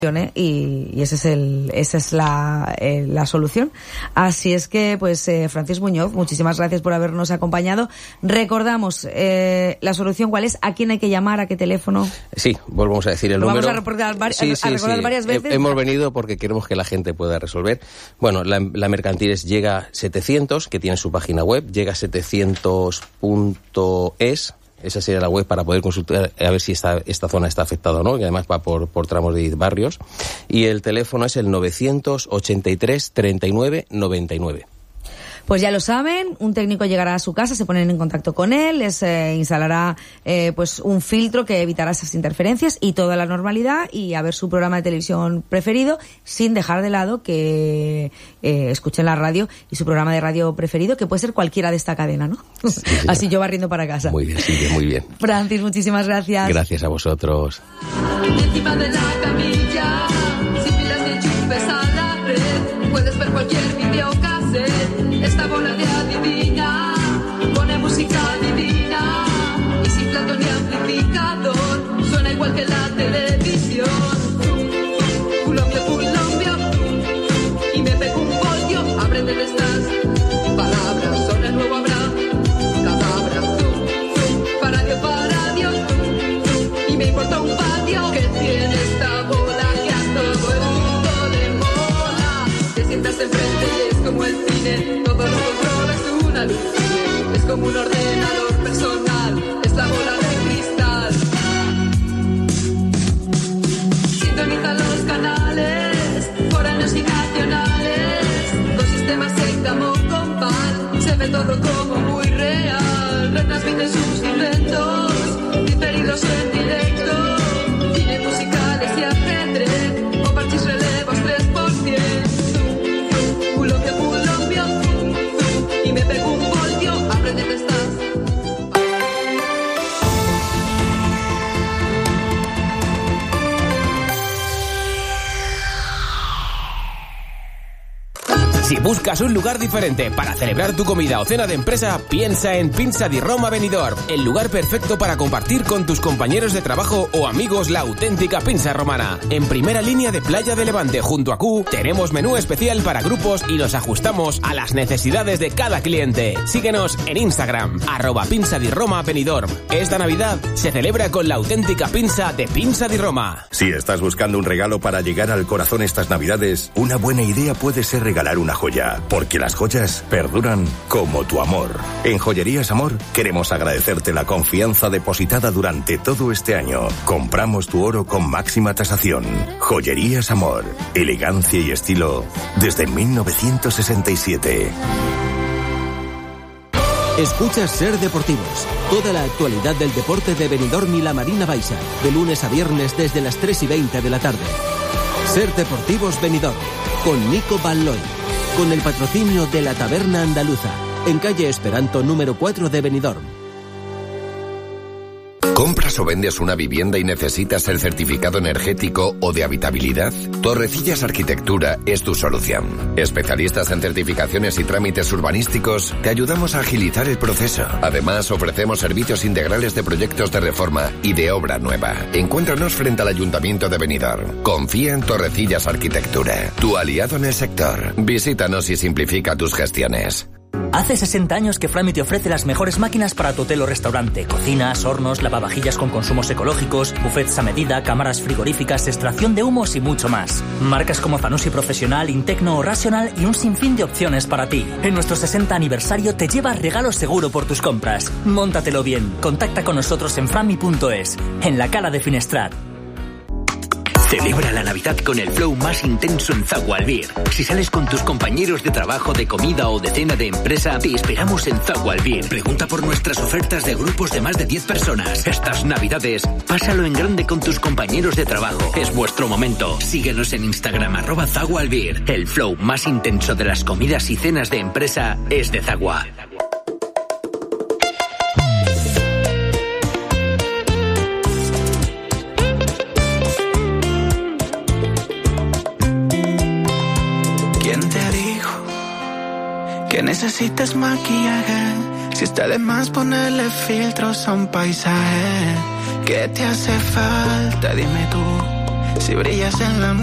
Y esa es la solución. Así es que, pues, Francis Muñoz, muchísimas gracias por habernos acompañado. Recordamos la solución, ¿cuál es? ¿A quién hay que llamar? ¿A qué teléfono? Sí, volvemos a decir el número. Vamos a recordar varias veces. Hemos venido porque queremos que la gente pueda resolver. Bueno, la mercantil es Llega 700, que tiene su página web, llega700.es. Esa sería la web para poder consultar a ver si esta zona está afectada o no, que además va por tramos de barrios. Y el teléfono es el 983 39 99. Pues ya lo saben, un técnico llegará a su casa, se ponen en contacto con él, les instalará pues un filtro que evitará esas interferencias y toda la normalidad, y a ver su programa de televisión preferido, sin dejar de lado que escuchen la radio y su programa de radio preferido, que puede ser cualquiera de esta cadena, ¿no? Sí, así yo barriendo para casa. Muy bien, Silvia, muy bien. Francis, muchísimas gracias. Gracias a vosotros. Encima de la camilla, sin pilas ni enchufes a la red, puedes ver cualquier videocassette. Esta bola de adivina pone música divina y sin plato ni amplificador suena igual que la televisión. Colombia, y me pego un pollo, aprende de estas palabras, son el nuevo habrá cadabra. Para Dios, y me importa un patio que tiene esta bola que a todo el mundo le mola. Te sientas enfrente y es como el cine, todo lo controla, es una luz, es como un ordenador personal, es la bola de cristal. Sintoniza los canales, foráneos y nacionales, con sistemas hectamocompal, se ve todo como muy real, retransmite sus inventos, diferidos en directo, cine musicales y ajedrez, con parchis relevos 3%. Colombia, y me pego un voltio, aprende que estás. Si buscas un lugar diferente para celebrar tu comida o cena de empresa, piensa en Pinza di Roma Benidorm, el lugar perfecto para compartir con tus compañeros de trabajo o amigos la auténtica pinza romana. En primera línea de Playa de Levante, junto a Q, tenemos menú especial para grupos y los ajustamos a las necesidades de cada cliente. Síguenos en Instagram, @Pinza di Roma Benidorm. Esta Navidad se celebra con la auténtica pinza de Pinza di Roma. Si estás buscando un regalo para llegar al corazón estas Navidades, una buena idea puede ser regalar una joya, porque las joyas perduran como tu amor. En Joyerías Amor queremos agradecerte la confianza depositada durante todo este año. Compramos tu oro con máxima tasación. Joyerías Amor, elegancia y estilo desde 1967. Escuchas Ser Deportivos, toda la actualidad del deporte de Benidorm y la Marina Baixa, de lunes a viernes desde las 3:20 de la tarde. Ser Deportivos Benidorm, con Nico Balloy, con el patrocinio de la Taberna Andaluza, en calle Esperanto número 4 de Benidorm. ¿Compras o vendes una vivienda y necesitas el certificado energético o de habitabilidad? Torrecillas Arquitectura es tu solución. Especialistas en certificaciones y trámites urbanísticos, te ayudamos a agilizar el proceso. Además, ofrecemos servicios integrales de proyectos de reforma y de obra nueva. Encuéntranos frente al Ayuntamiento de Benidorm. Confía en Torrecillas Arquitectura, tu aliado en el sector. Visítanos y simplifica tus gestiones. Hace 60 años que Frami te ofrece las mejores máquinas para tu hotel o restaurante. Cocinas, hornos, lavavajillas con consumos ecológicos, buffets a medida, cámaras frigoríficas, extracción de humos y mucho más. Marcas como Zanussi Profesional, Intecno o Rational y un sinfín de opciones para ti. En nuestro 60 aniversario te llevas regalo seguro por tus compras. Móntatelo bien. Contacta con nosotros en frami.es, en la Cala de Finestrat. Celebra la Navidad con el flow más intenso en Zagual Beer. Si sales con tus compañeros de trabajo, de comida o de cena de empresa, te esperamos en Zagual Beer. Pregunta por nuestras ofertas de grupos de más de 10 personas. Estas Navidades, pásalo en grande con tus compañeros de trabajo. Es vuestro momento. Síguenos en Instagram, @Zagual Beer. El flow más intenso de las comidas y cenas de empresa es de Zagua. Que necesitas maquillaje, si está de más ponerle filtros a un paisaje. ¿Qué te hace falta? Dime tú. si brillas en la